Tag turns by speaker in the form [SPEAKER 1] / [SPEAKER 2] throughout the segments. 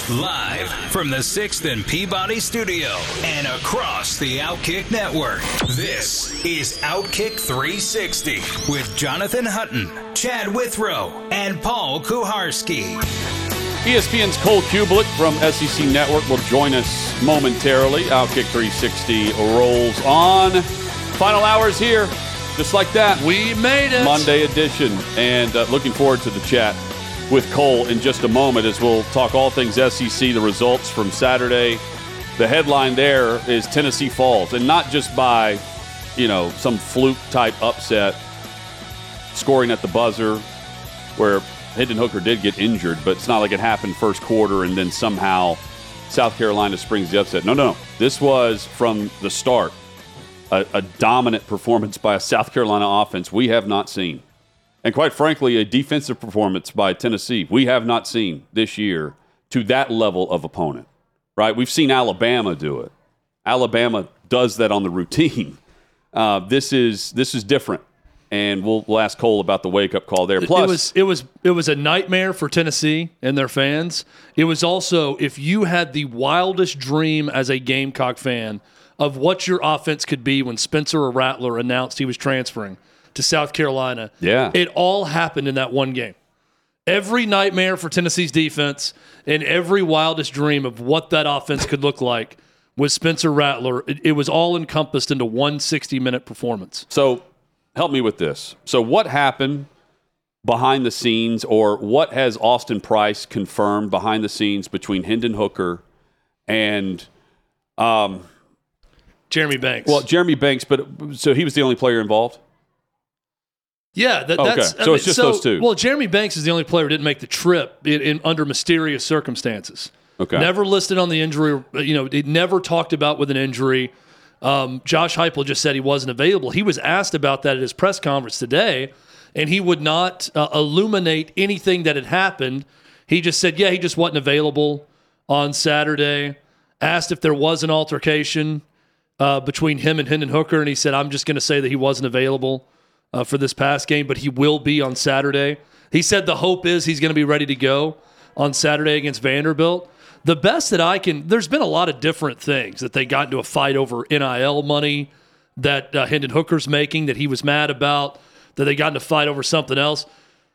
[SPEAKER 1] Live from the 6th and Peabody Studio and across the Outkick Network, this is Outkick 360 with Jonathan Hutton, Chad Withrow, and Paul Kuharsky.
[SPEAKER 2] ESPN's Cole Cubelic from SEC Network will join us momentarily. Outkick 360 rolls on. Final hours here, just like that.
[SPEAKER 3] We made it.
[SPEAKER 2] Monday edition. And looking forward to the chat with Cole in just a moment as we'll talk all things SEC, the results from Saturday. The headline there is Tennessee falls, and not just by, some fluke-type upset, scoring at the buzzer where Hendon Hooker did get injured, but it's not like it happened first quarter and then somehow South Carolina springs the upset. No. This was from the start a dominant performance by a South Carolina offense we have not seen. And quite frankly, a defensive performance by Tennessee we have not seen this year to that level of opponent, right? We've seen Alabama do it. Alabama does that on the routine. This is different, and we'll ask Cole about the wake-up call there. Plus,
[SPEAKER 3] it was a nightmare for Tennessee and their fans. It was also, if you had the wildest dream as a Gamecock fan of what your offense could be when Spencer Rattler announced he was transferring to South Carolina.
[SPEAKER 2] Yeah.
[SPEAKER 3] It all happened in that one game. Every nightmare for Tennessee's defense and every wildest dream of what that offense could look like with Spencer Rattler, it was all encompassed into one 60-minute performance.
[SPEAKER 2] So help me with this. So what happened behind the scenes, or what has Austin Price confirmed behind the scenes between Hendon Hooker and
[SPEAKER 3] Jeremy Banks?
[SPEAKER 2] Well, Jeremy Banks, but so he was the only player involved?
[SPEAKER 3] Yeah, that's
[SPEAKER 2] okay. So it's just those two.
[SPEAKER 3] Well, Jeremy Banks is the only player who didn't make the trip under mysterious circumstances.
[SPEAKER 2] Okay.
[SPEAKER 3] Never listed on the injury. It never talked about with an injury. Josh Heupel just said he wasn't available. He was asked about that at his press conference today, and he would not illuminate anything that had happened. He just said, he just wasn't available on Saturday. Asked if there was an altercation between him and Hendon Hooker, and he said, I'm just going to say that he wasn't available for this past game, but he will be on Saturday. He said the hope is he's going to be ready to go on Saturday against Vanderbilt. The best that there's been a lot of different things that they got into a fight over NIL money that Hendon Hooker's making that he was mad about, that they got into a fight over something else.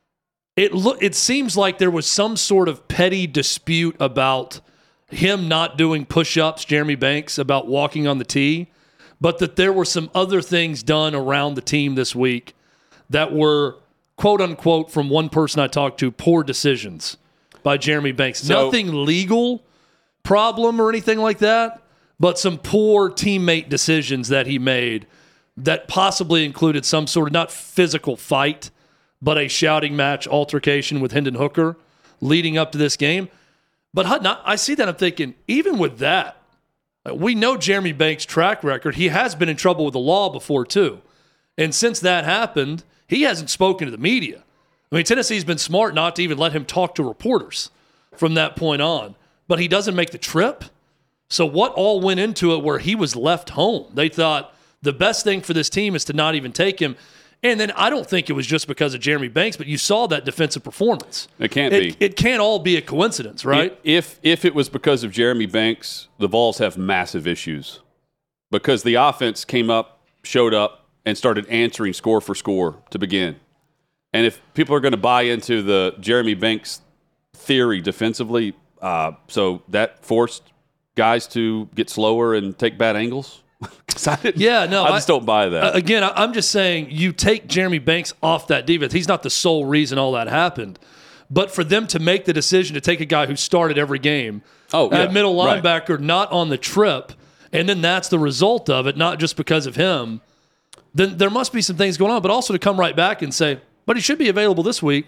[SPEAKER 3] It seems like there was some sort of petty dispute about him not doing push-ups, Jeremy Banks, about walking on the tee, but that there were some other things done around the team this week that were, quote-unquote, from one person I talked to, poor decisions by Jeremy Banks. Nothing legal problem or anything like that, but some poor teammate decisions that he made that possibly included some sort of, not physical fight, but a shouting match altercation with Hendon Hooker leading up to this game. But Hutton, I see that, I'm thinking, even with that, we know Jeremy Banks' track record. He has been in trouble with the law before, too. And since that happened, he hasn't spoken to the media. I mean, Tennessee's been smart not to even let him talk to reporters from that point on. But he doesn't make the trip. So what all went into it where he was left home? They thought the best thing for this team is to not even take him. And then I don't think it was just because of Jeremy Banks, but you saw that defensive performance.
[SPEAKER 2] It can't be.
[SPEAKER 3] It can't all be a coincidence, right?
[SPEAKER 2] If it was because of Jeremy Banks, the Vols have massive issues. Because the offense showed up, and started answering score for score to begin. And if people are going to buy into the Jeremy Banks theory defensively, so that forced guys to get slower and take bad angles? I just don't buy that.
[SPEAKER 3] Again, I'm just saying you take Jeremy Banks off that defense. He's not the sole reason all that happened. But for them to make the decision to take a guy who started every game at middle linebacker, not on the trip, and then that's the result of it, not just because of him, then there must be some things going on. But also to come right back and say, but he should be available this week.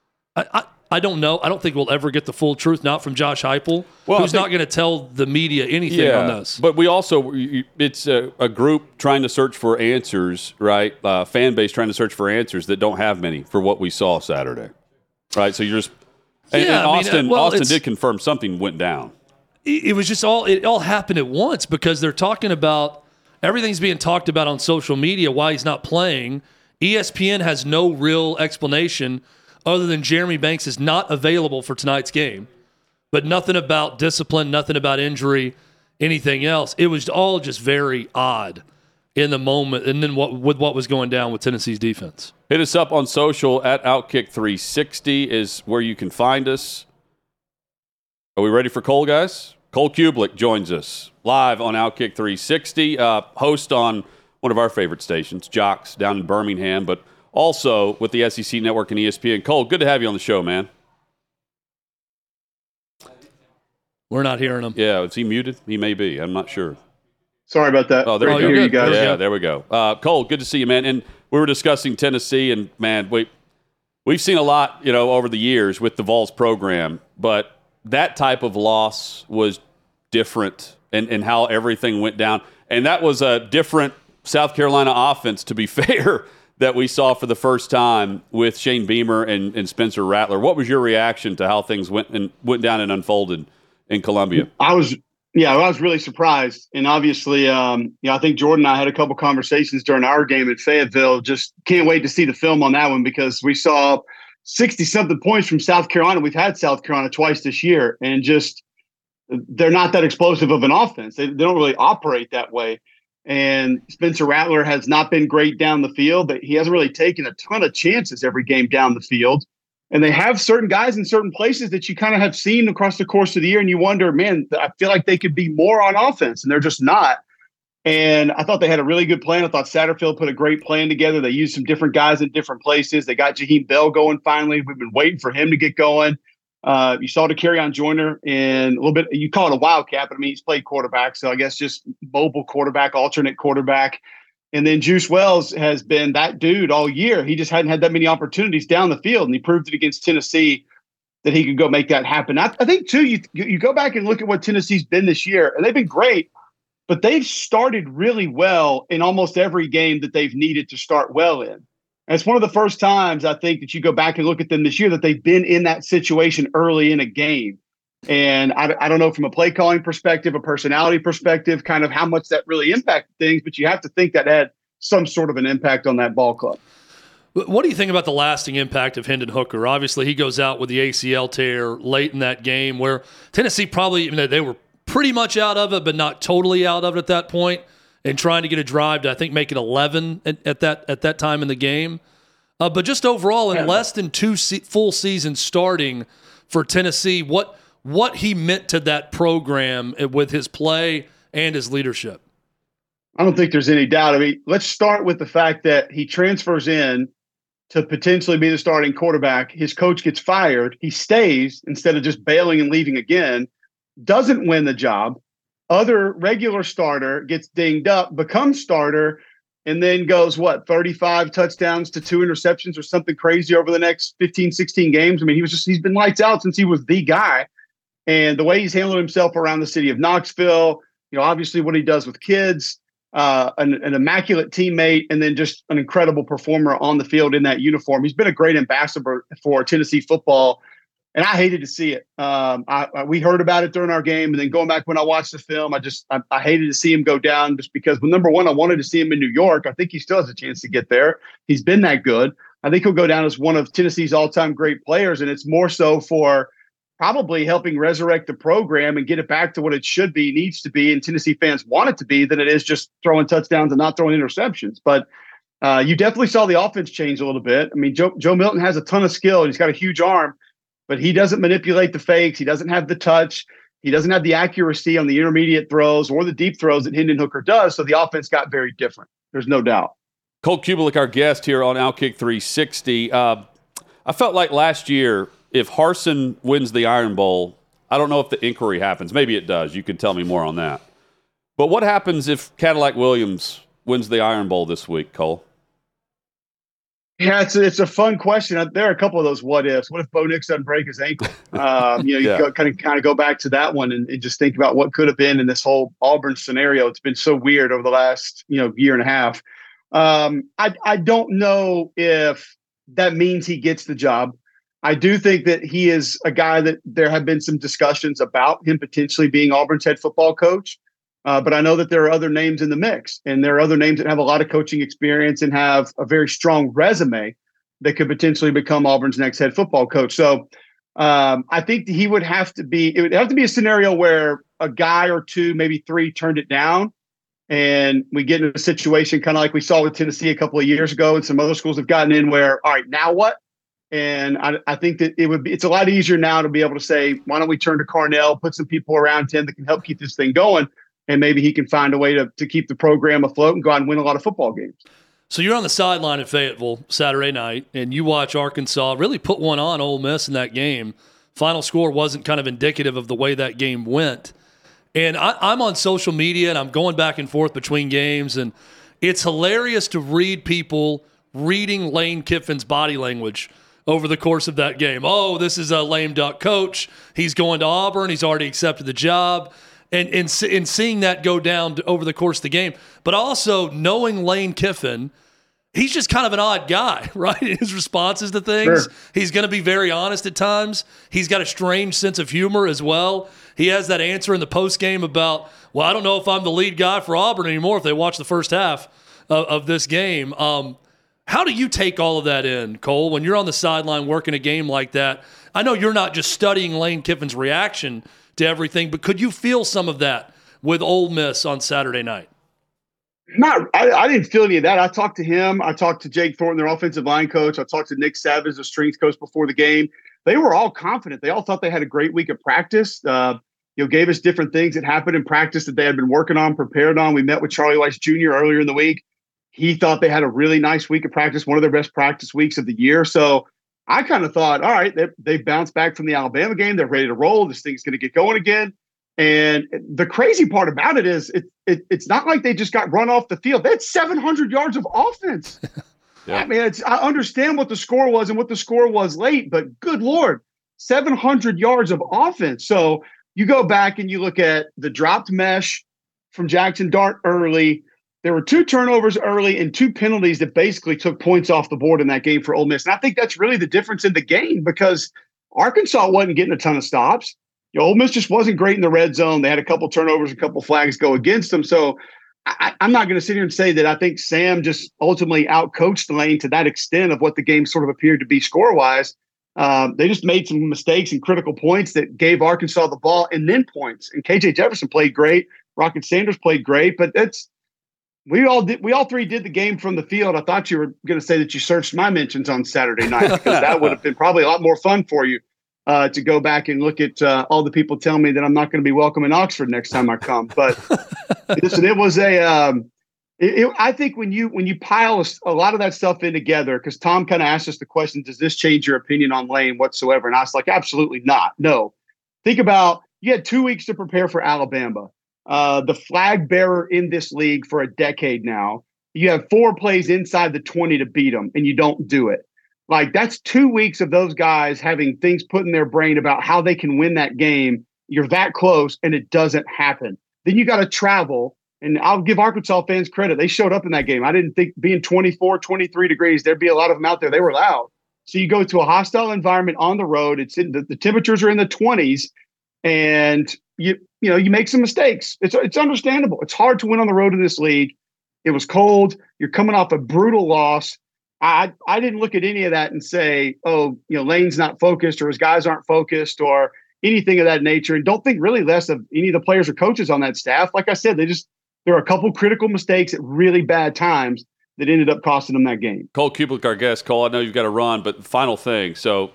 [SPEAKER 3] I don't know. I don't think we'll ever get the full truth, not from Josh Heupel, who's not going to tell the media anything on this.
[SPEAKER 2] But we also, it's a group trying to search for answers, right? Fan base trying to search for answers that don't have many for what we saw Saturday, right? So you're just, and Austin did confirm something went down.
[SPEAKER 3] It was just it all happened at once because they're talking about, everything's being talked about on social media, why he's not playing. ESPN has no real explanation other than Jeremy Banks is not available for tonight's game. but nothing about discipline, nothing about injury, anything else. It was all just very odd in the moment, and then with what was going down with Tennessee's defense.
[SPEAKER 2] Hit us up on social at Outkick360 is where you can find us. Are we ready for Cole, guys? Cole Kublik joins us live on Outkick 360, host on one of our favorite stations, Jocks, down in Birmingham, but also with the SEC Network and ESPN. Cole, good to have you on the show, man.
[SPEAKER 3] We're not hearing him.
[SPEAKER 2] Yeah, is he muted? He may be. I'm not sure.
[SPEAKER 4] Sorry about that.
[SPEAKER 2] Oh, there you go.
[SPEAKER 4] You guys.
[SPEAKER 2] Yeah, there we go. Cole, good to see you, man. And we were discussing Tennessee, and, man, we've seen a lot, over the years with the Vols program, but that type of loss was different in how everything went down. And that was a different South Carolina offense, to be fair, that we saw for the first time with Shane Beamer and Spencer Rattler. What was your reaction to how things went down and unfolded in Columbia?
[SPEAKER 4] I was really surprised. And obviously, I think Jordan and I had a couple conversations during our game at Fayetteville. Just can't wait to see the film on that one because we saw 60-something points from South Carolina. We've had South Carolina twice this year, and just they're not that explosive of an offense. They don't really operate that way. And Spencer Rattler has not been great down the field. He hasn't really taken a ton of chances every game down the field. And they have certain guys in certain places that you kind of have seen across the course of the year, and you wonder, man, I feel like they could be more on offense, and they're just not. And I thought they had a really good plan. I thought Satterfield put a great plan together. They used some different guys in different places. They got Jaheim Bell going finally. We've been waiting for him to get going. You saw Dakereon Joyner in a little bit. You call it a wildcat, but I mean, he's played quarterback. So I guess just mobile quarterback, alternate quarterback. And then Juice Wells has been that dude all year. He just hadn't had that many opportunities down the field. And he proved it against Tennessee that he could go make that happen. I think, too, you go back and look at what Tennessee's been this year, and they've been great. But they've started really well in almost every game that they've needed to start well in. And it's one of the first times, I think, that you go back and look at them this year that they've been in that situation early in a game. And I don't know from a play calling perspective, a personality perspective, kind of how much that really impacted things. But you have to think that had some sort of an impact on that ball club.
[SPEAKER 3] What do you think about the lasting impact of Hendon Hooker? Obviously, he goes out with the ACL tear late in that game where Tennessee probably, they were pretty much out of it, but not totally out of it at that point, and trying to get a drive to, I think, make it 11 at that time in the game. But just overall, in less than two full seasons starting for Tennessee, what he meant to that program with his play and his leadership.
[SPEAKER 4] I don't think there's any doubt. I mean, let's start with the fact that he transfers in to potentially be the starting quarterback. His coach gets fired. He stays instead of just bailing and leaving again. Doesn't win the job. Other regular starter gets dinged up, becomes starter, and then goes, 35 touchdowns to 2 interceptions or something crazy over the next 15, 16 games. I mean, he's been lights out since he was the guy. And the way he's handled himself around the city of Knoxville, obviously what he does with kids, an immaculate teammate, and then just an incredible performer on the field in that uniform. He's been a great ambassador for Tennessee football. And I hated to see it. We heard about it during our game, and then going back when I watched the film, I hated to see him go down just because, well, number one, I wanted to see him in New York. I think he still has a chance to get there. He's been that good. I think he'll go down as one of Tennessee's all-time great players, and it's more so for probably helping resurrect the program and get it back to what it should be, needs to be, and Tennessee fans want it to be, than it is just throwing touchdowns and not throwing interceptions. But you definitely saw the offense change a little bit. I mean, Joe Milton has a ton of skill, and he's got a huge arm, but he doesn't manipulate the fakes. He doesn't have the touch. He doesn't have the accuracy on the intermediate throws or the deep throws that Hendon Hooker does. So the offense got very different. There's no doubt.
[SPEAKER 2] Cole Kublik, our guest here on Outkick 360. I felt like last year, if Harsin wins the Iron Bowl, I don't know if the inquiry happens. Maybe it does. You can tell me more on that. But what happens if Cadillac Williams wins the Iron Bowl this week, Cole?
[SPEAKER 4] Yeah, it's a fun question. There are a couple of those what ifs. What if Bo Nix doesn't break his ankle? You kind of go back to that one and just think about what could have been in this whole Auburn scenario. It's been so weird over the last year and a half. I don't know if that means he gets the job. I do think that he is a guy that there have been some discussions about him potentially being Auburn's head football coach. But I know that there are other names in the mix, and there are other names that have a lot of coaching experience and have a very strong resume that could potentially become Auburn's next head football coach. So I think it would have to be a scenario where a guy or two, maybe three, turned it down. And we get in a situation kind of like we saw with Tennessee a couple of years ago, and some other schools have gotten in where, all right, now what? And I think that it's a lot easier now to be able to say, why don't we turn to Carnell, put some people around him that can help keep this thing going, and maybe he can find a way to keep the program afloat and go out and win a lot of football games.
[SPEAKER 3] So you're on the sideline at Fayetteville Saturday night, and you watch Arkansas really put one on Ole Miss in that game. Final score wasn't kind of indicative of the way that game went. And I'm on social media, and I'm going back and forth between games, and it's hilarious to read people reading Lane Kiffin's body language over the course of that game. Oh, this is a lame duck coach. He's going to Auburn. He's already accepted the job. And seeing that go down over the course of the game. But also knowing Lane Kiffin, he's just kind of an odd guy, right? In his responses to things. Sure. He's going to be very honest at times. He's got a strange sense of humor as well. He has that answer in the postgame about, well, I don't know if I'm the lead guy for Auburn anymore if they watch the first half of this game. How do you take all of that in, Cole, when you're on the sideline working a game like that? I know you're not just studying Lane Kiffin's reaction to everything, but could you feel some of that with Ole Miss on Saturday night?
[SPEAKER 4] I didn't feel any of that. I talked to him. I talked to Jake Thornton, their offensive line coach. I talked to Nick Savage, the strength coach, before the game. They were all confident. They all thought they had a great week of practice. Gave us different things that happened in practice that they had been working on, prepared on. We met with Charlie Weiss Jr. earlier in the week. He thought they had a really nice week of practice, one of their best practice weeks of the year. So I kind of thought, all right, they bounced back from the Alabama game. They're ready to roll. This thing's going to get going again. And the crazy part about it is it's not like they just got run off the field. They had 700 yards of offense. Yeah. I mean, I understand what the score was and what the score was late, but good Lord, 700 yards of offense. So you go back and you look at the dropped mesh from Jackson Dart early. There were 2 turnovers early and 2 penalties that basically took points off the board in that game for Ole Miss. And I think that's really the difference in the game because Arkansas wasn't getting a ton of stops. Ole Miss just wasn't great in the red zone. They had a couple turnovers, a couple flags go against them. So I'm not going to sit here and say that I think Sam just ultimately outcoached Lane to that extent of what the game sort of appeared to be score-wise. They just made some mistakes and critical points that gave Arkansas the ball and then points. And KJ Jefferson played great. Rocket Sanders played great. But we all three did the game from the field. I thought you were going to say that you searched my mentions on Saturday night because that would have been probably a lot more fun for you. To go back and look at all the people telling me that I'm not going to be welcome in Oxford next time I come. But listen, it was I think when you pile a lot of that stuff in together, because Tom kind of asked us the question, does this change your opinion on Lane whatsoever? And I was like, absolutely not. No. Think about, you had 2 weeks to prepare for Alabama, the flag bearer in this league for a decade now. You have 4 plays inside the 20 to beat them, and you don't do it. Like, that's 2 weeks of those guys having things put in their brain about how they can win that game. You're that close, and it doesn't happen. Then you got to travel, and I'll give Arkansas fans credit. They showed up in that game. I didn't think being 24, 23 degrees, there'd be a lot of them out there. They were loud. So you go to a hostile environment on the road. It's in the temperatures are in the 20s, and you make some mistakes. It's understandable. It's hard to win on the road in this league. It was cold. You're coming off a brutal loss. I didn't look at any of that and say, Lane's not focused or his guys aren't focused or anything of that nature. And don't think really less of any of the players or coaches on that staff. Like I said, there are a couple critical mistakes at really bad times that ended up costing them that game.
[SPEAKER 2] Cole Kublik, our guest. Cole, I know you've got to run, but final thing. So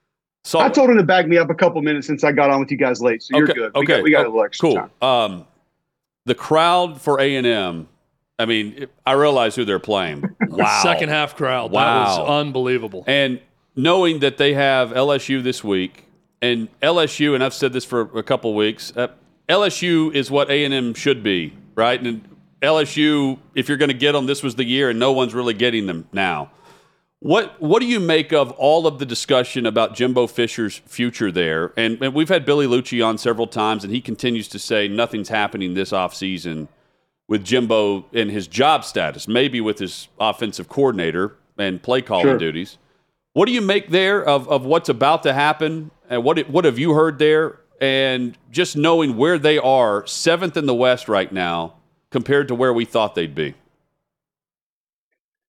[SPEAKER 4] I told him to back me up a couple minutes since I got on with you guys late. So you're good.
[SPEAKER 2] Okay.
[SPEAKER 4] We got a little extra
[SPEAKER 2] cool.
[SPEAKER 4] time.
[SPEAKER 2] The crowd for A&M, I mean, I realize who they're playing. Wow.
[SPEAKER 3] Second half crowd.
[SPEAKER 2] Wow.
[SPEAKER 3] That was unbelievable.
[SPEAKER 2] And knowing that they have LSU this week, and LSU, and I've said this for a couple weeks, LSU is what A&M should be, right? And LSU, if you're going to get them, this was the year, and no one's really getting them now. What do you make of all of the discussion about Jimbo Fisher's future there? And we've had Billy Lucci on several times, and he continues to say nothing's happening this offseason with Jimbo and his job status, maybe with his offensive coordinator and play calling duties. What do you make there of what's about to happen? And what have you heard there? And just knowing where they are, 7th in the West right now, compared to where we thought they'd be.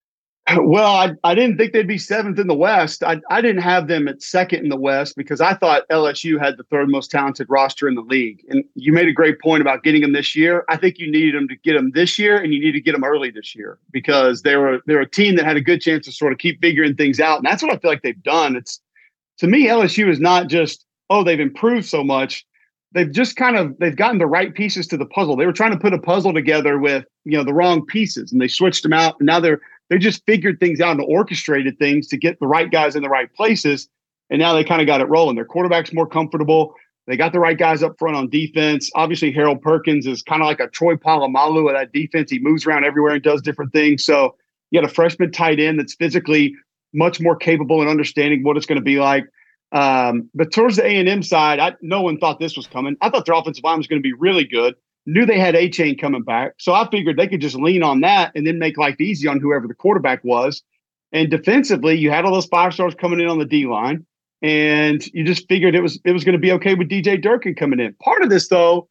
[SPEAKER 4] Well, I didn't think they'd be seventh in the West. I didn't have them at second in the West because I thought LSU had the third most talented roster in the league. And you made a great point about getting them this year. I think you needed them to get them this year, and you need to get them early this year because they're a team that had a good chance to sort of keep figuring things out. And that's what I feel like they've done. It's, to me, LSU is not just, oh, they've improved so much. They've just they've gotten the right pieces to the puzzle. They were trying to put a puzzle together with, the wrong pieces, and they switched them out. And now they just figured things out and orchestrated things to get the right guys in the right places. And now they kind of got it rolling. Their quarterback's more comfortable. They got the right guys up front on defense. Obviously, Harold Perkins is kind of like a Troy Polamalu of that defense. He moves around everywhere and does different things. So you got a freshman tight end that's physically much more capable and understanding what it's going to be like. But towards the A&M side, no one thought this was coming. I thought their offensive line was going to be really good. Knew they had A-Chain coming back. So I figured they could just lean on that and then make life easy on whoever the quarterback was. And defensively, you had all those 5-stars coming in on the D-line, and you just figured it was going to be okay with DJ Durkin coming in. Part of this, though,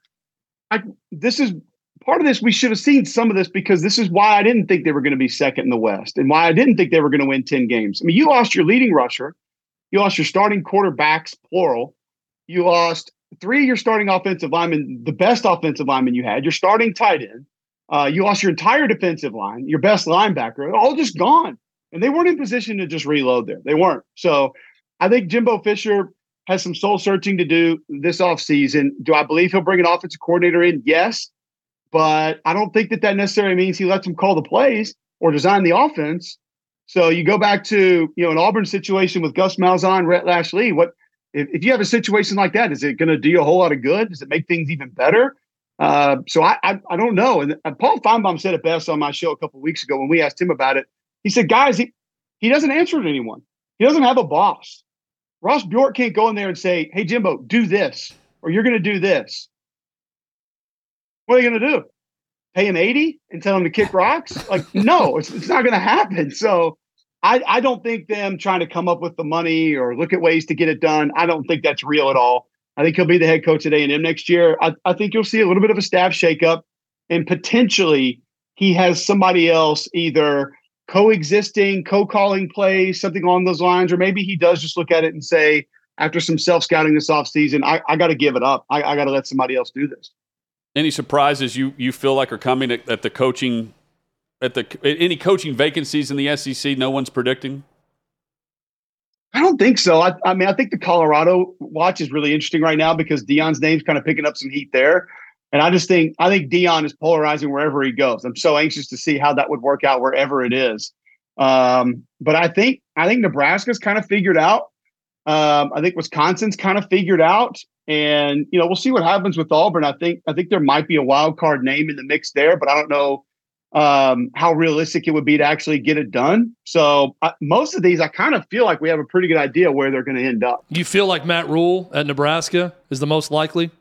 [SPEAKER 4] we should have seen some of this because this is why I didn't think they were going to be second in the West and why I didn't think they were going to win 10 games. I mean, you lost your leading rusher. You lost your starting quarterbacks, plural. You lost 3 of your starting offensive linemen, the best offensive lineman you had, your starting tight end. You lost your entire defensive line, your best linebacker, all just gone. And they weren't in position to just reload there. They weren't. So I think Jimbo Fisher has some soul searching to do this offseason. Do I believe he'll bring an offensive coordinator in? Yes. But I don't think that necessarily means he lets him call the plays or design the offense. So you go back to, an Auburn situation with Gus Malzahn, Rhett Lashlee. If you have a situation like that, is it going to do you a whole lot of good? Does it make things even better? So I don't know. And Paul Feinbaum said it best on my show a couple of weeks ago when we asked him about it. He said, guys, he doesn't answer to anyone. He doesn't have a boss. Ross Bjork can't go in there and say, hey, Jimbo, do this, or you're going to do this. What are they going to do? Pay him 80 and tell him to kick rocks? No, it's not going to happen. So I don't think them trying to come up with the money or look at ways to get it done. I don't think that's real at all. I think he'll be the head coach at A&M next year. I think you'll see a little bit of a staff shakeup, and potentially he has somebody else either coexisting, co-calling plays, something along those lines, or maybe he does just look at it and say, after some self-scouting this offseason, I got to give it up. I got to let somebody else do this.
[SPEAKER 2] Any surprises you feel like are coming at the coaching? Any coaching vacancies in the SEC no one's predicting?
[SPEAKER 4] I don't think so. I mean, I think the Colorado watch is really interesting right now because Deion's name's kind of picking up some heat there. And I think Deion is polarizing wherever he goes. I'm so anxious to see how that would work out wherever it is. But I think Nebraska's kind of figured out. I think Wisconsin's kind of figured out. And, we'll see what happens with Auburn. I think there might be a wild card name in the mix there, but I don't know how realistic it would be to actually get it done. So most of these, I kind of feel like we have a pretty good idea where they're going to end up.
[SPEAKER 3] You feel like Matt Rule at Nebraska is the most likely?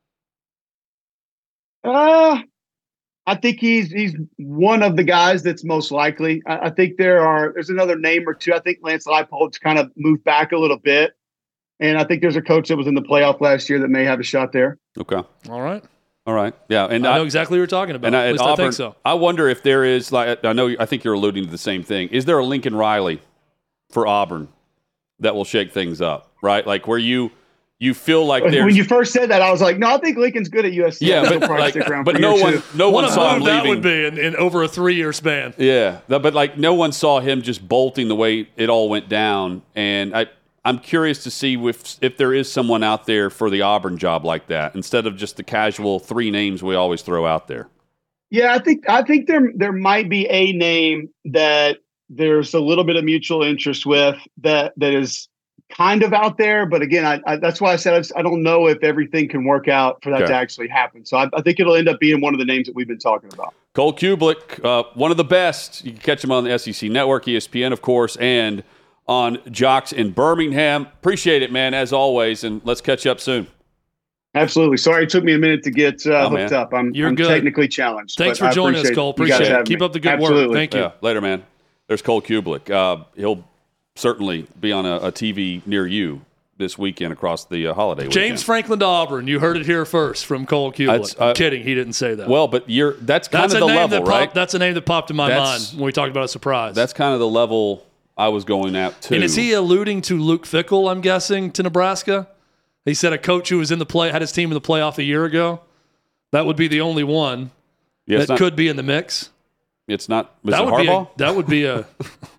[SPEAKER 4] I think he's one of the guys that's most likely. I think there's another name or two. I think Lance Leipold's kind of moved back a little bit. And I think there's a coach that was in the playoff last year that may have a shot there.
[SPEAKER 2] Okay.
[SPEAKER 3] All right.
[SPEAKER 2] Yeah. And
[SPEAKER 3] I know exactly what you're talking about.
[SPEAKER 2] And
[SPEAKER 3] at least
[SPEAKER 2] Auburn,
[SPEAKER 3] I think so.
[SPEAKER 2] I wonder if there is, I think you're alluding to the same thing. Is there a Lincoln Riley for Auburn that will shake things up, right? Like where you feel like there's...
[SPEAKER 4] When you first said that, I was like, no, I think Lincoln's good at USC.
[SPEAKER 2] Yeah, but no one saw him leaving.
[SPEAKER 3] That would be in over a 3-year span.
[SPEAKER 2] Yeah, but no one saw him just bolting the way it all went down. And I'm curious to see if there is someone out there for the Auburn job like that instead of just the casual 3 names we always throw out there.
[SPEAKER 4] Yeah, I think there might be a name that there's a little bit of mutual interest with that is kind of out there. But again, that's why I said I don't know if everything can work out for that to actually happen. So I think it'll end up being one of the names that we've been talking about.
[SPEAKER 2] Cole Cubelic, one of the best. You can catch him on the SEC Network, ESPN, of course, and on Jocks in Birmingham. Appreciate it, man, as always, and let's catch up soon.
[SPEAKER 4] Absolutely. Sorry it took me a minute to get hooked up. I'm technically challenged.
[SPEAKER 3] Thanks for joining us, Cole. Appreciate it. Keep up the good work. Thank you.
[SPEAKER 2] Yeah, later, man. There's Cole Cubelic. He'll certainly be on a TV near you this weekend across the holiday weekend.
[SPEAKER 3] James Franklin to Auburn. You heard it here first from Cole Kubelik. I'm kidding. He didn't say that.
[SPEAKER 2] Well, but that's kind of the level, right?
[SPEAKER 3] That's a name that popped in my mind when we talked about a surprise.
[SPEAKER 2] That's kind of the level I was going at, too.
[SPEAKER 3] And is he alluding to Luke Fickell, I'm guessing, to Nebraska? He said a coach who was had his team in the playoff a year ago. That would be the only one that could be in the mix.
[SPEAKER 2] It's not. Was it Harbaugh?
[SPEAKER 3] That would be a.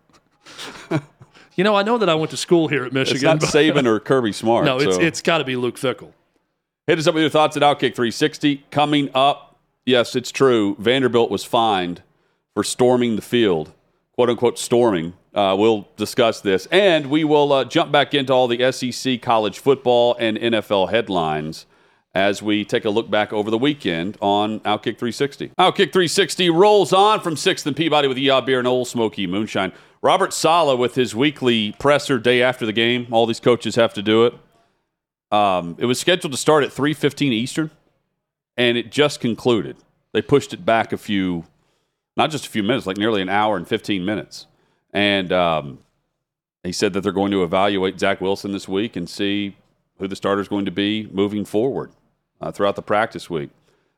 [SPEAKER 3] I know that I went to school here at Michigan.
[SPEAKER 2] It's not Saban or Kirby Smart.
[SPEAKER 3] No, it's got to be Luke Fickell.
[SPEAKER 2] Hit us up with your thoughts at Outkick 360. Coming up, yes, it's true. Vanderbilt was fined for storming the field, quote unquote storming. We'll discuss this, and we will jump back into all the SEC college football and NFL headlines as we take a look back over the weekend on Outkick 360. Outkick 360 rolls on from 6th and Peabody with Yeehaw Beer and Old Smoky Moonshine. Robert Saleh with his weekly presser day after the game. All these coaches have to do it. It was scheduled to start at 3:15 Eastern, and it just concluded. They pushed it back not just a few minutes, like nearly an hour and 15 minutes. And he said that they're going to evaluate Zach Wilson this week and see who the starter is going to be moving forward throughout the practice week.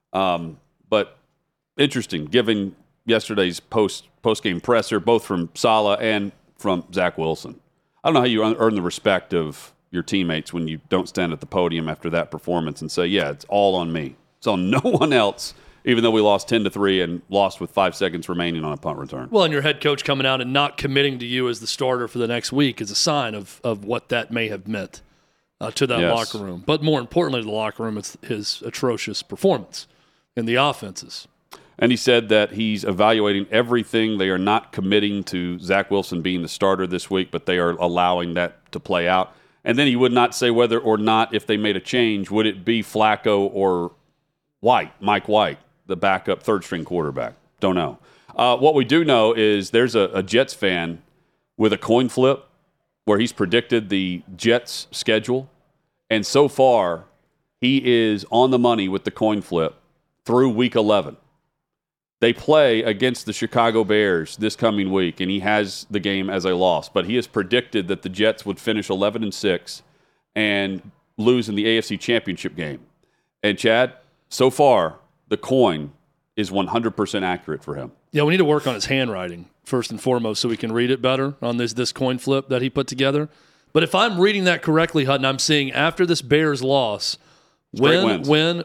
[SPEAKER 2] But interesting, given yesterday's post-game presser, both from Saleh and from Zach Wilson. I don't know how you earn the respect of your teammates when you don't stand at the podium after that performance and say, yeah, it's all on me. It's on no one else, even though we lost 10-3 and lost with 5 seconds remaining on a punt return.
[SPEAKER 3] Well, and your head coach coming out and not committing to you as the starter for the next week is a sign of what that may have meant to that locker room. But more importantly to the locker room, it's his atrocious performance in the offenses.
[SPEAKER 2] And he said that he's evaluating everything. They are not committing to Zach Wilson being the starter this week, but they are allowing that to play out. And then he would not say whether or not, if they made a change, would it be Flacco or Mike White, the backup third-string quarterback. Don't know. What we do know is there's a Jets fan with a coin flip where he's predicted the Jets' schedule. And so far, he is on the money with the coin flip through Week 11. They play against the Chicago Bears this coming week, and he has the game as a loss. But he has predicted that the Jets would finish 11-6 and lose in the AFC Championship game. And, Chad, so far, the coin is 100% accurate for him.
[SPEAKER 3] Yeah, we need to work on his handwriting, first and foremost, so we can read it better on this coin flip that he put together. But if I'm reading that correctly, Hutton, I'm seeing after this Bears loss, win.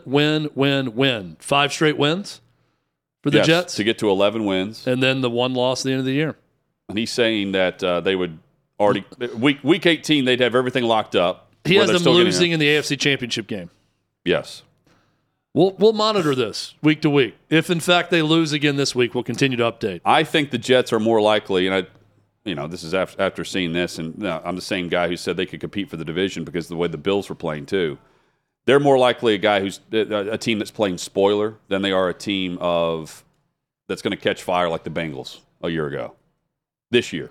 [SPEAKER 3] 5 straight wins for the Jets?
[SPEAKER 2] To get to 11 wins.
[SPEAKER 3] And then the one loss at the end of the year.
[SPEAKER 2] And he's saying that they would already – week 18, they'd have everything locked up.
[SPEAKER 3] He has them losing in the AFC Championship game.
[SPEAKER 2] Yes.
[SPEAKER 3] We'll monitor this week to week. If, in fact, they lose again this week, we'll continue to update.
[SPEAKER 2] I think the Jets are more likely, and this is after seeing this, and I'm the same guy who said they could compete for the division because of the way the Bills were playing too. They're more likely a team that's playing spoiler than they are a team that's going to catch fire like the Bengals a year ago. This year.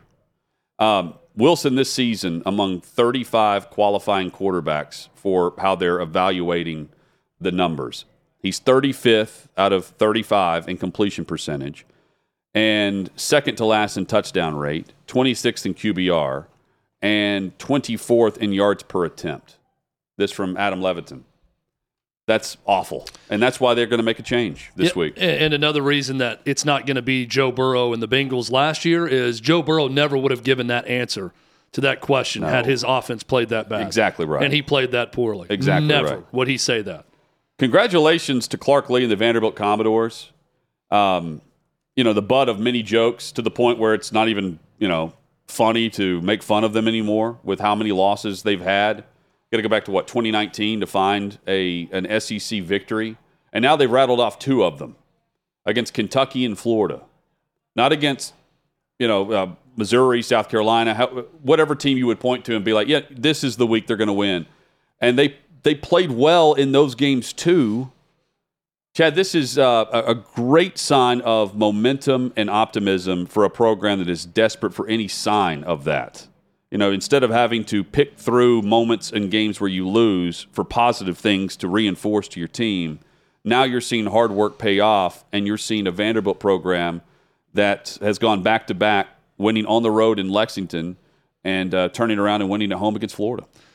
[SPEAKER 2] Wilson this season among 35 qualifying quarterbacks for how they're evaluating the numbers. He's 35th out of 35 in completion percentage and second to last in touchdown rate, 26th in QBR, and 24th in yards per attempt. This from Adam Levitan. That's awful. And that's why they're going to make a change this week.
[SPEAKER 3] And another reason that it's not going to be Joe Burrow and the Bengals last year is Joe Burrow never would have given that answer to that question had his offense played that bad.
[SPEAKER 2] Exactly right.
[SPEAKER 3] And he played that poorly.
[SPEAKER 2] Exactly
[SPEAKER 3] never
[SPEAKER 2] right.
[SPEAKER 3] would he say that.
[SPEAKER 2] Congratulations to Clark Lee and the Vanderbilt Commodores. The butt of many jokes to the point where it's not even, funny to make fun of them anymore with how many losses they've had. Got to go back to 2019 to find an SEC victory, and now they've rattled off 2 of them against Kentucky and Florida, not against Missouri, South Carolina, whatever team you would point to and be like, yeah, this is the week they're going to win, and they played well in those games too. Chad, this is a great sign of momentum and optimism for a program that is desperate for any sign of that. Instead of having to pick through moments and games where you lose for positive things to reinforce to your team, now you're seeing hard work pay off, and you're seeing a Vanderbilt program that has gone back-to-back, winning on the road in Lexington and turning around and winning at home against Florida.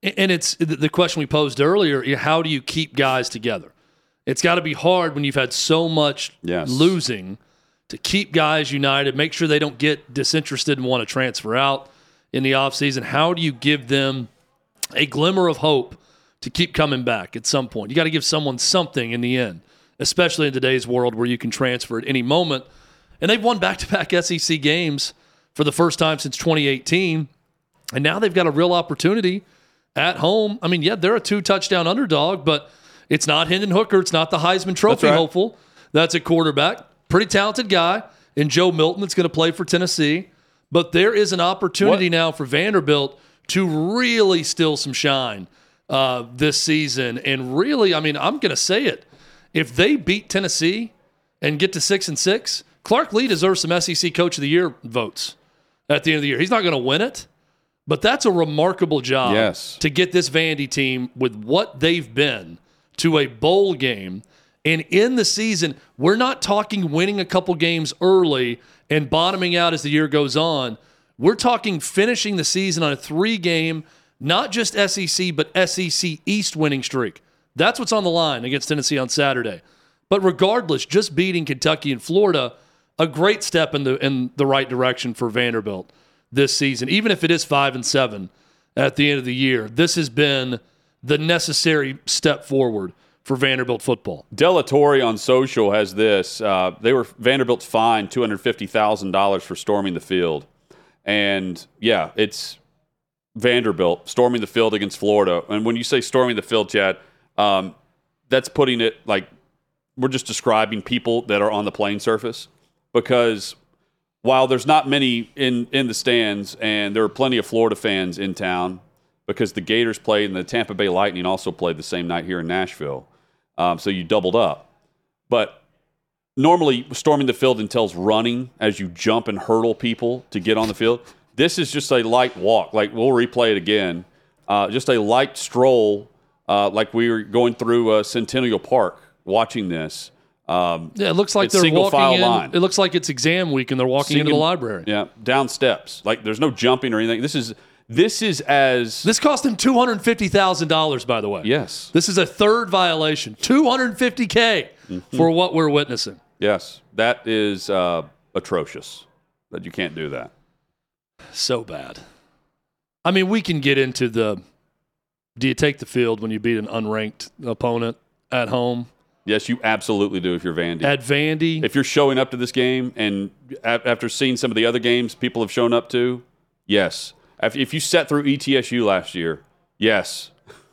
[SPEAKER 3] And it's the question we posed earlier, how do you keep guys together? It's got to be hard when you've had so much losing to keep guys united, make sure they don't get disinterested and want to transfer out in the offseason. How do you give them a glimmer of hope to keep coming back at some point? You got to give someone something in the end, especially in today's world where you can transfer at any moment. And they've won back-to-back SEC games for the first time since 2018, and now they've got a real opportunity at home. I mean, yeah, they're a 2-touchdown underdog, but it's not Hendon Hooker. It's not the Heisman Trophy hopeful. That's a quarterback. Pretty talented guy in Joe Milton that's going to play for Tennessee. But there is an opportunity now for Vanderbilt to really steal some shine this season. And really, I mean, I'm going to say it. If they beat Tennessee and get to 6-6, Clark Lee deserves some SEC Coach of the Year votes at the end of the year. He's not going to win it, but that's a remarkable job to get this Vandy team with what they've been to a bowl game. And in the season, we're not talking winning a couple games early and bottoming out as the year goes on. We're talking finishing the season on a 3-game, not just SEC, but SEC East winning streak. That's what's on the line against Tennessee on Saturday. But regardless, just beating Kentucky and Florida, a great step in the right direction for Vanderbilt this season. Even if it is 5-7 at the end of the year, this has been the necessary step forward for Vanderbilt football. Della
[SPEAKER 2] Torre on social has this. Vanderbilt's fined $250,000 for storming the field. And, yeah, it's Vanderbilt storming the field against Florida. And when you say storming the field, Chad, that's putting it like we're just describing people that are on the playing surface. Because while there's not many in the stands, and there are plenty of Florida fans in town, because the Gators played and the Tampa Bay Lightning also played the same night here in Nashville. So you doubled up. But normally storming the field entails running as you jump and hurdle people to get on the field. This is just a light walk. Like, we'll replay it again. Just a light stroll, like we were going through Centennial Park watching this.
[SPEAKER 3] It looks like they're walking in. Line. It looks like it's exam week and they're walking into the library.
[SPEAKER 2] Yeah, down steps. Like, there's no jumping or anything. This
[SPEAKER 3] cost him $250,000, by the way.
[SPEAKER 2] Yes.
[SPEAKER 3] This is a third violation. $250K for what we're witnessing.
[SPEAKER 2] Yes. That is atrocious that you can't do that.
[SPEAKER 3] So bad. I mean, we can get into do you take the field when you beat an unranked opponent at home?
[SPEAKER 2] Yes, you absolutely do if you're Vandy.
[SPEAKER 3] At Vandy.
[SPEAKER 2] If you're showing up to this game and after seeing some of the other games people have shown up to, yes. If you sat through ETSU last year, yes.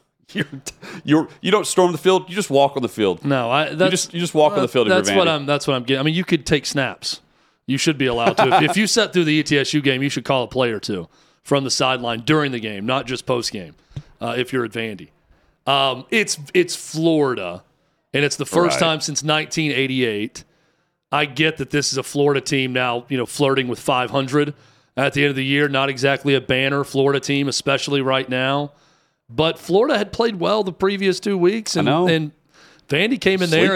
[SPEAKER 2] You don't storm the field, you just walk on the field.
[SPEAKER 3] No,
[SPEAKER 2] you just walk on the field if you're Vandy.
[SPEAKER 3] That's what I'm getting. I mean, you could take snaps. You should be allowed to. If you sat through the ETSU game, you should call a play or two from the sideline during the game, not just post-game, if you're at Vandy. It's Florida, and it's the first time since 1988. I get that this is a Florida team now, flirting with 500 at the end of the year. Not exactly a banner Florida team, especially right now. But Florida had played well the previous 2 weeks, and Vandy came in there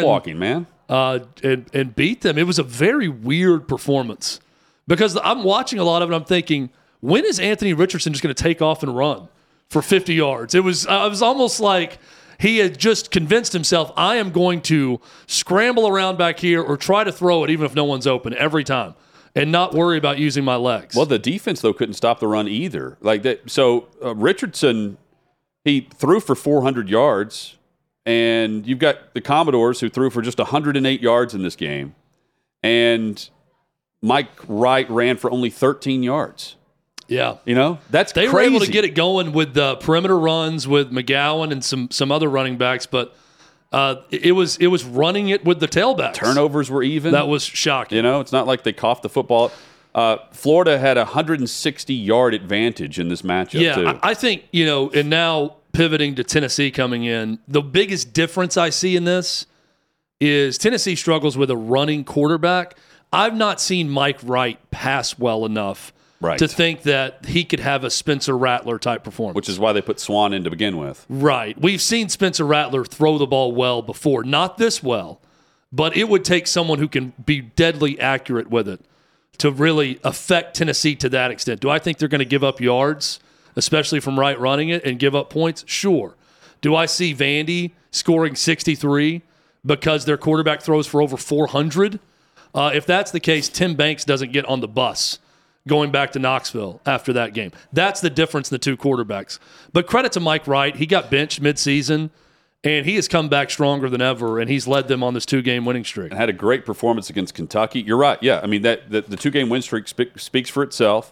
[SPEAKER 3] and beat them. It was a very weird performance because I'm watching a lot of it. I'm thinking, when is Anthony Richardson just going to take off and run for 50 yards? It was almost like he had just convinced himself, I am going to scramble around back here or try to throw it even if no one's open every time and not worry about using my legs.
[SPEAKER 2] Well, the defense, though, couldn't stop the run either. So Richardson, he threw for 400 yards, and you've got the Commodores who threw for just 108 yards in this game, and Mike Wright ran for only 13 yards.
[SPEAKER 3] Yeah.
[SPEAKER 2] That's
[SPEAKER 3] crazy.
[SPEAKER 2] They
[SPEAKER 3] were able to get it going with the perimeter runs with McGowan and some other running backs, but it was running it with the tailbacks.
[SPEAKER 2] Turnovers were even.
[SPEAKER 3] That was shocking.
[SPEAKER 2] It's not like they coughed the football. Florida had a 160-yard advantage in this matchup, too.
[SPEAKER 3] I think, and now pivoting to Tennessee coming in, the biggest difference I see in this is Tennessee struggles with a running quarterback. I've not seen Mike Wright pass well enough to think that he could have a Spencer Rattler type performance.
[SPEAKER 2] Which is why they put Swan in to begin with.
[SPEAKER 3] Right. We've seen Spencer Rattler throw the ball well before. Not this well, but it would take someone who can be deadly accurate with it to really affect Tennessee to that extent. Do I think they're going to give up yards especially from right running it, and give up points? Sure. Do I see Vandy scoring 63 because their quarterback throws for over 400? If that's the case, Tim Banks doesn't get on the bus going back to Knoxville after that game. That's the difference in the two quarterbacks. But credit to Mike Wright. He got benched midseason, and he has come back stronger than ever, and he's led them on this 2-game winning streak.
[SPEAKER 2] And had a great performance against Kentucky. You're right. Yeah, I mean, the 2-game win streak speaks for itself.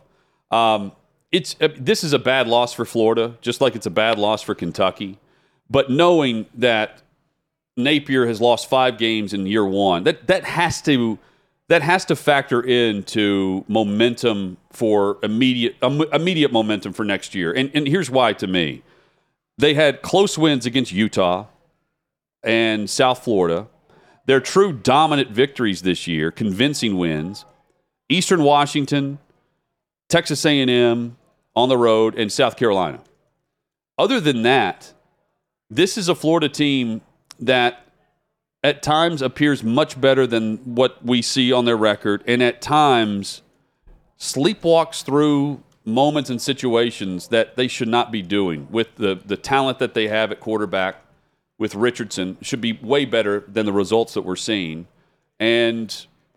[SPEAKER 2] This is a bad loss for Florida, just like it's a bad loss for Kentucky. But knowing that Napier has lost 5 games in year one, that has to factor into momentum for immediate momentum for next year. And here's why to me. They had close wins against Utah and South Florida. Their true dominant victories this year, convincing wins, Eastern Washington, Texas A&M on the road, and South Carolina. Other than that, this is a Florida team that at times appears much better than what we see on their record, and at times sleepwalks through moments and situations that they should not be doing. With the talent that they have at quarterback with Richardson, should be way better than the results that we're seeing. And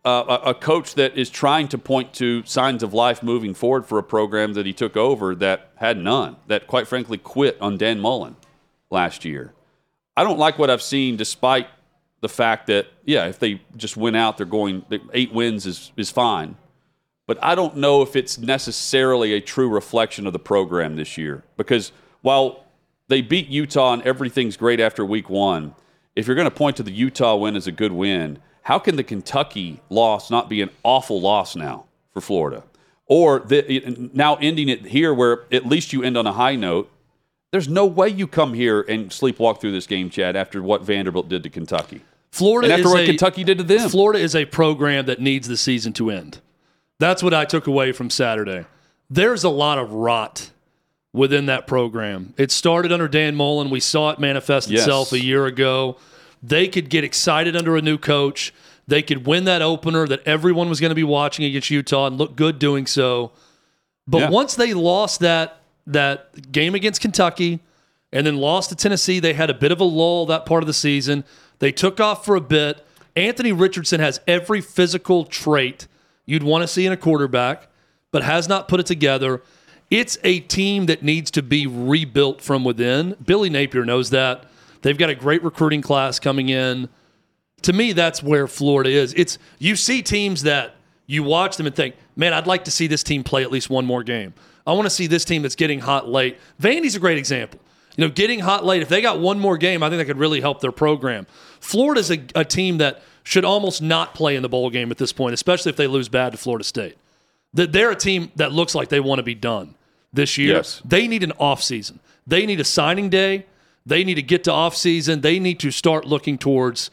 [SPEAKER 2] a coach that is trying to point to signs of life moving forward for a program that he took over that had none, that quite frankly quit on Dan Mullen last year. I don't like what I've seen, despite the fact that, if they just win out, they're going 8 wins is fine. But I don't know if it's necessarily a true reflection of the program this year. Because while they beat Utah and everything's great after week 1, if you're going to point to the Utah win as a good win, how can the Kentucky loss not be an awful loss now for Florida? Or now ending it here where at least you end on a high note. There's no way you come here and sleepwalk through this game, Chad, after what Vanderbilt did to Kentucky.
[SPEAKER 3] Florida
[SPEAKER 2] and after what Kentucky did to them.
[SPEAKER 3] Florida is a program that needs the season to end. That's what I took away from Saturday. There's a lot of rot within that program. It started under Dan Mullen. We saw it manifest itself a year ago. They could get excited under a new coach. They could win that opener that everyone was going to be watching against Utah and look good doing so. But once they lost that game against Kentucky and then lost to Tennessee, they had a bit of a lull that part of the season. They took off for a bit. Anthony Richardson has every physical trait you'd want to see in a quarterback, but has not put it together. It's a team that needs to be rebuilt from within. Billy Napier knows that. They've got a great recruiting class coming in. To me, that's where Florida is. You see teams that you watch them and think, man, I'd like to see this team play at least one more game. I want to see this team that's getting hot late. Vandy's a great example. Getting hot late, if they got one more game, I think that could really help their program. Florida's a team that should almost not play in the bowl game at this point, especially if they lose bad to Florida State. They're a team that looks like they want to be done this year.
[SPEAKER 2] Yes.
[SPEAKER 3] They need an offseason. They need a signing day. They need to get to offseason. They need to start looking towards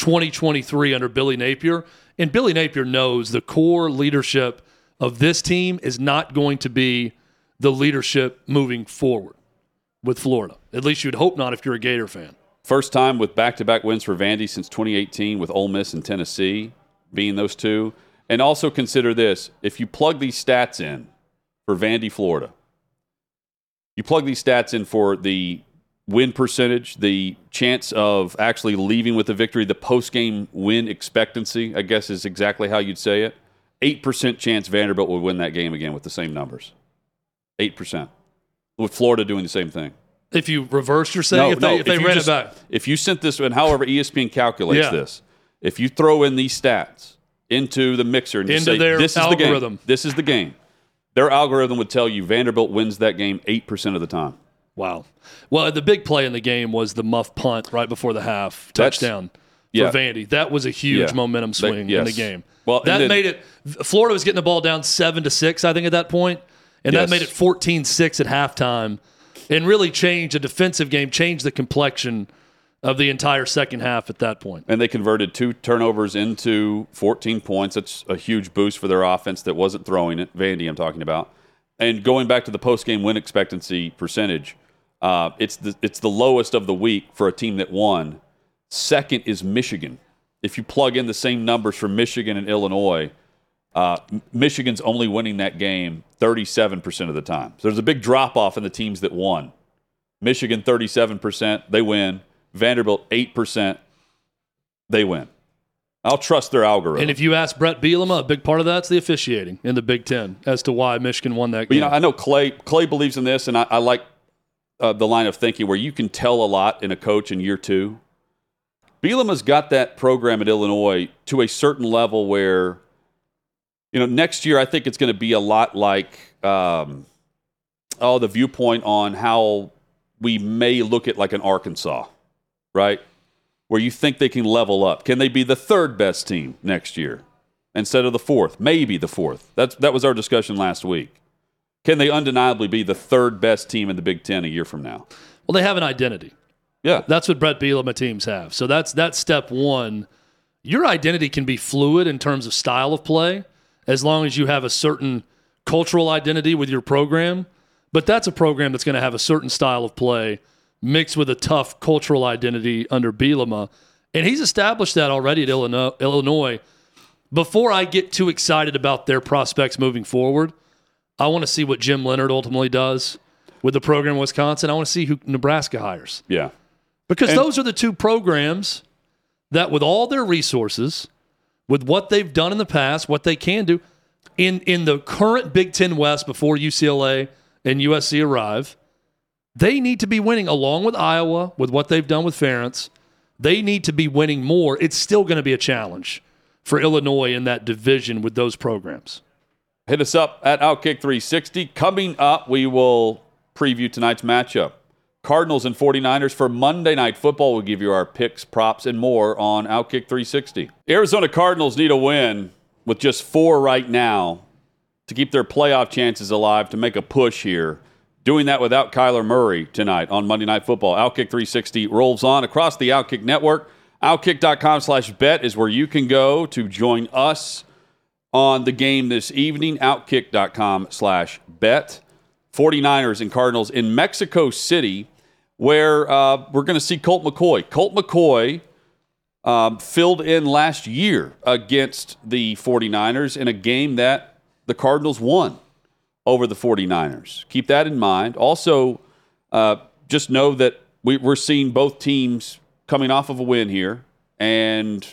[SPEAKER 3] 2023 under Billy Napier. And Billy Napier knows the core leadership of this team is not going to be the leadership moving forward with Florida. At least you'd hope not if you're a Gator fan.
[SPEAKER 2] First time with back-to-back wins for Vandy since 2018 with Ole Miss and Tennessee being those two. And also consider this. If you plug these stats in for Vandy, Florida, you plug these stats in for the win percentage, the chance of actually leaving with a victory, the post-game win expectancy, I guess is exactly how you'd say it. 8% chance Vanderbilt would win that game again with the same numbers. 8%. With Florida doing the same thing.
[SPEAKER 3] If you reverse, you're saying? If they ran it back.
[SPEAKER 2] If you sent this, and however ESPN calculates this, if you throw in these stats into the mixer and you say, this is the game, this is the game, their algorithm would tell you Vanderbilt wins that game 8% of the time.
[SPEAKER 3] Wow. Well, the big play in the game was the muff punt right before the half, touchdown for Vandy. That was a huge momentum swing in the game.
[SPEAKER 2] Well,
[SPEAKER 3] that made it – Florida was getting the ball down 7-6, I think, at that point, and that made it 14-6 at halftime and really changed a defensive game, changed the complexion of the entire second half at that point.
[SPEAKER 2] And they converted 2 turnovers into 14 points. That's a huge boost for their offense that wasn't throwing it. Vandy, I'm talking about. And going back to the post-game win expectancy percentage, it's the lowest of the week for a team that won. Second is Michigan. If you plug in the same numbers for Michigan and Illinois, Michigan's only winning that game 37% of the time. So there's a big drop-off in the teams that won. Michigan, 37%, they win. Vanderbilt, 8%, they win. I'll trust their algorithm.
[SPEAKER 3] And if you ask Brett Bielema, a big part of that's the officiating in the Big Ten as to why Michigan won that game.
[SPEAKER 2] But, I know Clay believes in this, and I like the line of thinking where you can tell a lot in a coach in year 2. Bielema's got that program at Illinois to a certain level where, next year I think it's going to be a lot like the viewpoint on how we may look at like an Arkansas, right? Where you think they can level up. Can they be the 3rd best team next year instead of the 4th? Maybe the 4th. That was our discussion last week. Can they undeniably be the 3rd best team in the Big Ten a year from now?
[SPEAKER 3] Well, they have an identity.
[SPEAKER 2] Yeah.
[SPEAKER 3] That's what Brett Bielema teams have. So that's step one. Your identity can be fluid in terms of style of play as long as you have a certain cultural identity with your program. But that's a program that's going to have a certain style of play mixed with a tough cultural identity under Bielema. And he's established that already at Illinois. Before I get too excited about their prospects moving forward, I want to see what Jim Leonard ultimately does with the program in Wisconsin. I want to see who Nebraska hires.
[SPEAKER 2] Yeah.
[SPEAKER 3] Because those are the two programs that with all their resources, with what they've done in the past, what they can do, in the current Big Ten West before UCLA and USC arrive, they need to be winning along with Iowa, with what they've done with Ferentz. They need to be winning more. It's still going to be a challenge for Illinois in that division with those programs.
[SPEAKER 2] Hit us up at Outkick 360. Coming up, we will preview tonight's matchup. Cardinals and 49ers for Monday Night Football. We'll give you our picks, props, and more on Outkick 360. Arizona Cardinals need a win with just 4 right now to keep their playoff chances alive, to make a push here. Doing that without Kyler Murray tonight on Monday Night Football. Outkick 360 rolls on across the Outkick network. Outkick.com/bet is where you can go to join us on the game this evening. Outkick.com/bet. 49ers and Cardinals in Mexico City, where we're going to see Colt McCoy. Colt McCoy filled in last year against the 49ers in a game that the Cardinals won over the 49ers. Keep that in mind. Also, just know that we're seeing both teams coming off of a win here, and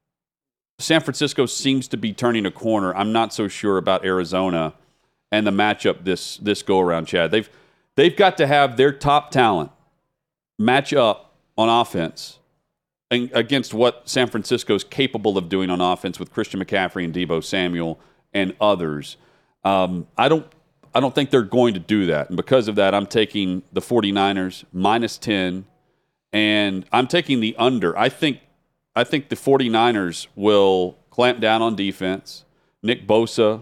[SPEAKER 2] San Francisco seems to be turning a corner. I'm not so sure about Arizona and the matchup this go-around, Chad. They've got to have their top talent match up on offense against what San Francisco's capable of doing on offense with Christian McCaffrey and Deebo Samuel and others. I don't think they're going to do that. And because of that, I'm taking the 49ers -10, and I'm taking the under. I think the 49ers will clamp down on defense. Nick Bosa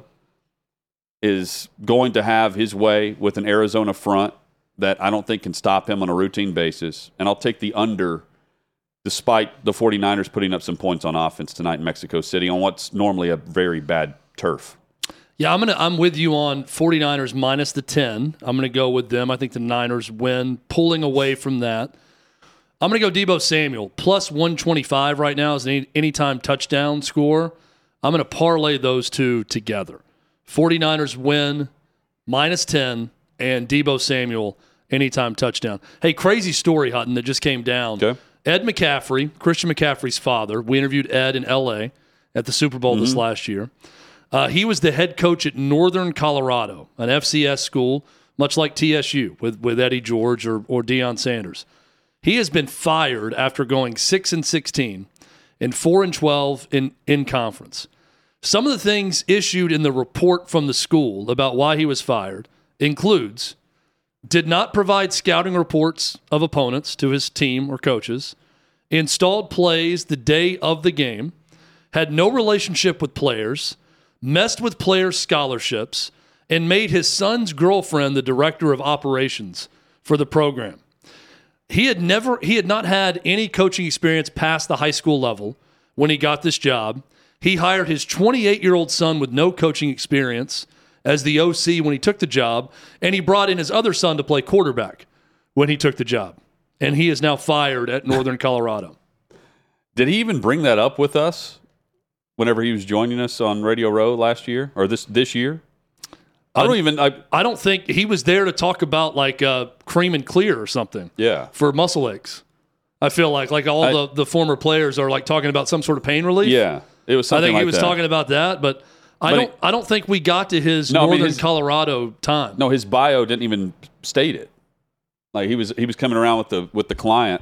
[SPEAKER 2] is going to have his way with an Arizona front that I don't think can stop him on a routine basis. And I'll take the under despite the 49ers putting up some points on offense tonight in Mexico City on what's normally a very bad turf.
[SPEAKER 3] Yeah, I'm with you on 49ers -10. I'm going to go with them. I think the Niners win, pulling away from that. I'm going to go Deebo Samuel, plus 125 right now as an anytime touchdown score. I'm going to parlay those two together. 49ers win, -10, and Deebo Samuel, anytime touchdown. Hey, crazy story, Hutton, that just came down.
[SPEAKER 2] Okay.
[SPEAKER 3] Ed McCaffrey, Christian McCaffrey's father, we interviewed Ed in L.A. at the Super Bowl this last year. He was the head coach at Northern Colorado, an FCS school, much like TSU with Eddie George or Deion Sanders. He has been fired after going 6-16 and 4-12 in conference. Some of the things issued in the report from the school about why he was fired includes did not provide scouting reports of opponents to his team or coaches, installed plays the day of the game, had no relationship with players, messed with players' scholarships, and made his son's girlfriend the director of operations for the program. He had not had any coaching experience past the high school level when he got this job. He hired his 28-year-old son with no coaching experience as the OC when he took the job, and he brought in his other son to play quarterback when he took the job. And he is now fired at Northern Colorado.
[SPEAKER 2] Did he even bring that up with us? whenever he was joining us on Radio Row last year or this year? I don't
[SPEAKER 3] think he was there to talk about like Cream and Clear or something.
[SPEAKER 2] Yeah.
[SPEAKER 3] For muscle aches. I feel like all the former players are like talking about some sort of pain relief.
[SPEAKER 2] Yeah. It was something like that.
[SPEAKER 3] I think he was talking about that, but I don't think we got to his Northern Colorado time.
[SPEAKER 2] No, his bio didn't even state it. Like he was coming around with the client.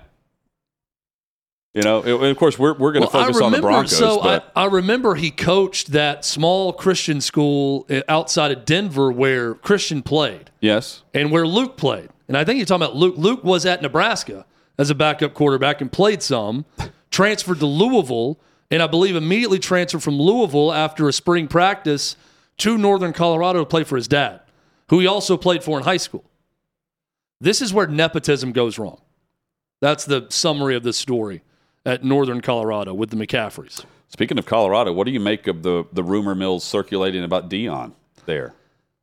[SPEAKER 2] You know, and of course we're going to focus on the Broncos.
[SPEAKER 3] So I remember he coached that small Christian school outside of Denver where Christian played.
[SPEAKER 2] Yes,
[SPEAKER 3] and where Luke played. And I think you're talking about Luke. Luke was at Nebraska as a backup quarterback and played some. Transferred to Louisville, and I believe immediately transferred from Louisville after a spring practice to Northern Colorado to play for his dad, who he also played for in high school. This is where nepotism goes wrong. That's the summary of this story at Northern Colorado with the McCaffreys.
[SPEAKER 2] Speaking of Colorado, what do you make of the rumor mills circulating about Deion there?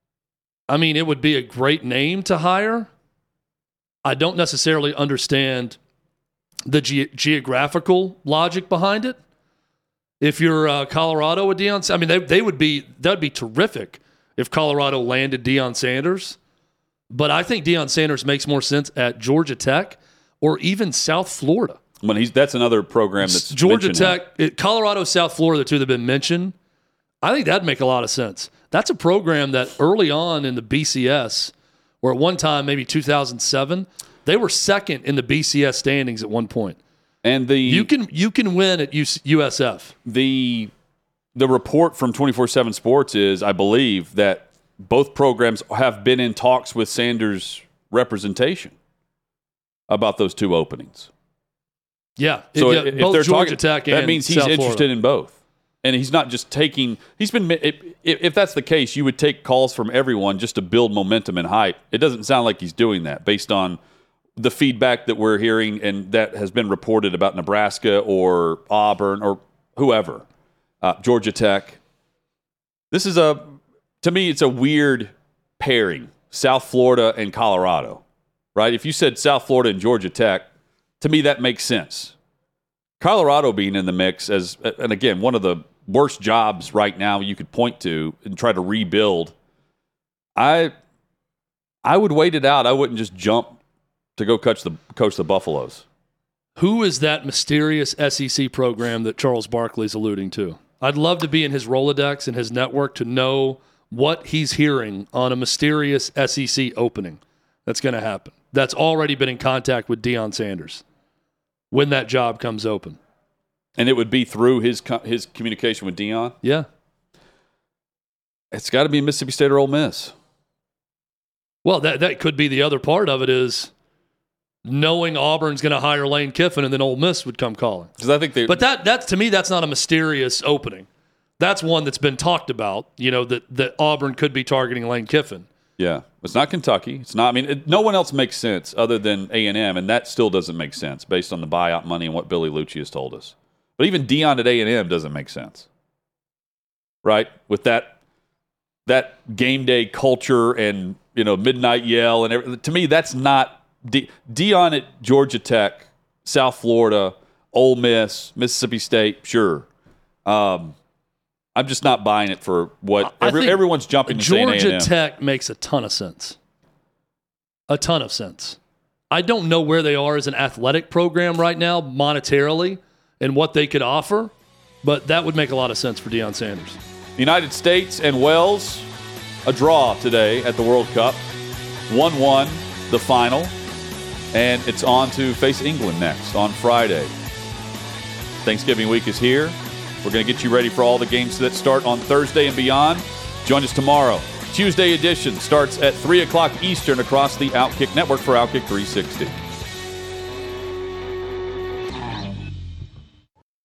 [SPEAKER 3] I mean, it would be a great name to hire. I don't necessarily understand the geographical logic behind it. If you're Colorado with Deion, I mean, that'd be terrific if Colorado landed Deion Sanders. But I think Deion Sanders makes more sense at Georgia Tech or even South Florida.
[SPEAKER 2] That's another program that's
[SPEAKER 3] Georgia Tech, Colorado, South Florida, the two that have been mentioned. I think that'd make a lot of sense. That's a program that early on in the BCS, or at one time, maybe 2007, they were second in the BCS standings at one point.
[SPEAKER 2] And
[SPEAKER 3] you can win at USF.
[SPEAKER 2] The report from 24/7 Sports is, I believe, that both programs have been in talks with Sanders' representation about those two openings.
[SPEAKER 3] Yeah.
[SPEAKER 2] So if
[SPEAKER 3] both
[SPEAKER 2] they're
[SPEAKER 3] Georgia
[SPEAKER 2] talking,
[SPEAKER 3] Tech and
[SPEAKER 2] that means he's
[SPEAKER 3] South
[SPEAKER 2] interested
[SPEAKER 3] Florida.
[SPEAKER 2] in both. And he's not just taking – if that's the case, you would take calls from everyone just to build momentum and hype. It doesn't sound like he's doing that based on the feedback that we're hearing and that has been reported about Nebraska or Auburn or whoever, Georgia Tech. This is to me, it's a weird pairing, South Florida and Colorado, right? If you said South Florida and Georgia Tech, to me, that makes sense. Colorado being in the mix and again, one of the worst jobs right now you could point to and try to rebuild. I would wait it out. I wouldn't just jump to go coach the Buffaloes.
[SPEAKER 3] Who is that mysterious SEC program that Charles Barkley's alluding to? I'd love to be in his Rolodex and his network to know what he's hearing on a mysterious SEC opening that's going to happen. That's already been in contact with Deion Sanders when that job comes open.
[SPEAKER 2] And it would be through his communication with Deion?
[SPEAKER 3] Yeah.
[SPEAKER 2] It's got to be Mississippi State or Ole Miss.
[SPEAKER 3] Well, that could be the other part of it is knowing Auburn's going to hire Lane Kiffin and then Ole Miss would come calling.
[SPEAKER 2] Because I think
[SPEAKER 3] but that to me, that's not a mysterious opening. That's one that's been talked about, that Auburn could be targeting Lane Kiffin.
[SPEAKER 2] Yeah. It's not Kentucky. It's not. I mean, no one else makes sense other than A&M, and that still doesn't make sense based on the buyout money and what Billy Lucci has told us. But even Deion at A&M doesn't make sense, right? With that game day culture and midnight yell and everything. To me, that's not Deion at Georgia Tech, South Florida, Ole Miss, Mississippi State. Sure, I'm just not buying it for what everyone's jumping to saying A&M.
[SPEAKER 3] Georgia Tech makes a ton of sense. A ton of sense. I don't know where they are as an athletic program right now, monetarily, and what they could offer, but that would make a lot of sense for Deion Sanders.
[SPEAKER 2] United States and Wales, a draw today at the World Cup. 1-1, the final, and it's on to face England next on Friday. Thanksgiving week is here. We're going to get you ready for all the games that start on Thursday and beyond. Join us tomorrow. Tuesday edition starts at 3 o'clock Eastern across the Outkick Network for Outkick 360.